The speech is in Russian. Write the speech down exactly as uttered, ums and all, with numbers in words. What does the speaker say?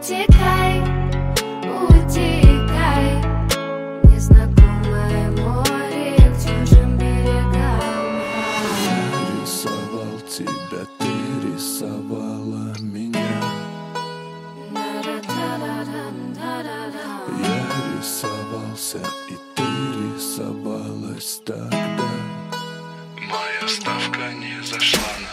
утекай, утекай. Незнакомое море к чужим берегам. Я рисовал тебя, ты рисовала меня. Я рисовался, и ты рисовалась тогда. Моя ставка не зашла на